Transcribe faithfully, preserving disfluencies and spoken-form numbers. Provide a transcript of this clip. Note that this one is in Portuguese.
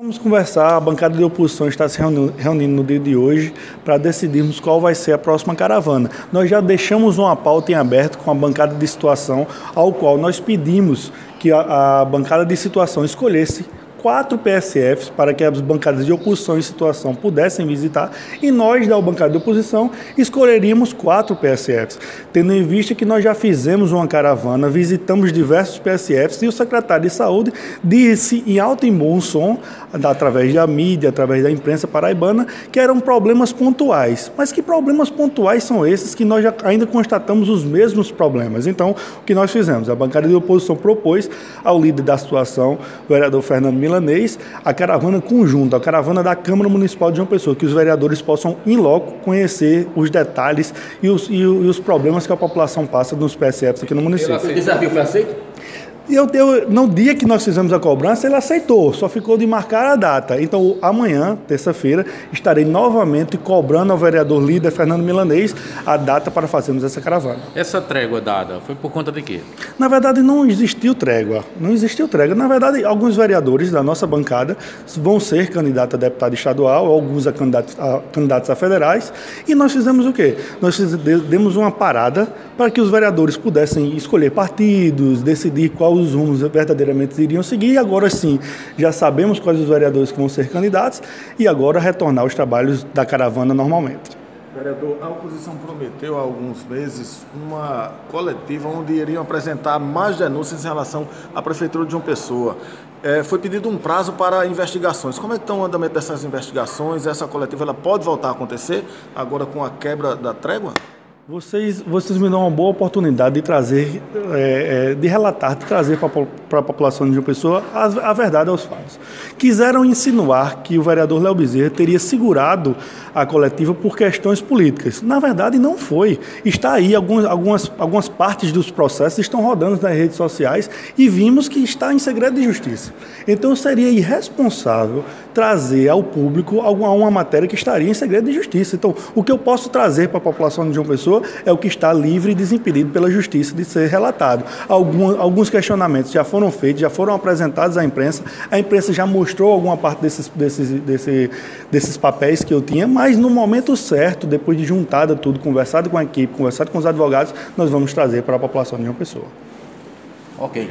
Vamos conversar, a bancada de oposição está se reuni- reunindo no dia de hoje para decidirmos qual vai ser a próxima caravana. Nós já deixamos uma pauta em aberto com a bancada de situação, ao qual nós pedimos que a, a bancada de situação escolhesse quatro P S Fs para que as bancadas de oposição em situação pudessem visitar, e nós, da bancada de oposição, escolheríamos quatro P S Fs, tendo em vista que nós já fizemos uma caravana, visitamos diversos P S Fs e o secretário de Saúde disse em alto e bom som, através da mídia, através da imprensa paraibana, que eram problemas pontuais. Mas que problemas pontuais são esses que nós já ainda constatamos os mesmos problemas? Então, o que nós fizemos? A bancada de oposição propôs ao líder da situação, o vereador Fernando Milanês, a caravana conjunta, a caravana da Câmara Municipal de João Pessoa, que os vereadores possam, em loco, conhecer os detalhes e os, e, e os problemas que a população passa nos P S Fs aqui no município. O desafio foi aceito? E eu, eu, no dia que nós fizemos a cobrança, ele aceitou, só ficou de marcar a data. Então, amanhã, terça-feira, estarei novamente cobrando ao vereador líder Fernando Milanês a data para fazermos essa caravana. Essa trégua dada foi por conta de quê? Na verdade, não existiu trégua. Não existiu trégua. Na verdade, alguns vereadores da nossa bancada vão ser candidatos a deputado estadual, alguns a candidatos a, candidatos a federais, e nós fizemos o quê? Nós demos uma parada para que os vereadores pudessem escolher partidos, decidir qual os rumos verdadeiramente iriam seguir, e agora sim, já sabemos quais os vereadores que vão ser candidatos, e agora retornar aos trabalhos da caravana normalmente. Vereador, a oposição prometeu há alguns meses uma coletiva onde iriam apresentar mais denúncias em relação à Prefeitura de João Pessoa. É, foi pedido um prazo para investigações. Como é que está o andamento dessas investigações? Essa coletiva ela pode voltar a acontecer agora com a quebra da trégua? Vocês, vocês me dão uma boa oportunidade de trazer, é, de relatar, de trazer para a população de João Pessoa a, a verdade aos fatos. Quiseram insinuar que o vereador Léo Bezerra teria segurado a coletiva por questões políticas. Na verdade, não foi. Está aí, algumas, algumas, algumas partes dos processos estão rodando nas redes sociais e vimos que está em segredo de justiça. Então, seria irresponsável trazer ao público alguma uma matéria que estaria em segredo de justiça. Então, o que eu posso trazer para a população de João Pessoa é o que está livre e desimpedido pela justiça de ser relatado. Algum, alguns questionamentos já foram feitos, já foram apresentados à imprensa, a imprensa já mostrou alguma parte desses, desses, desse, desses papéis que eu tinha, mas no momento certo, depois de juntada tudo, conversado com a equipe, conversado com os advogados, nós vamos trazer para a população de João Pessoa. Ok.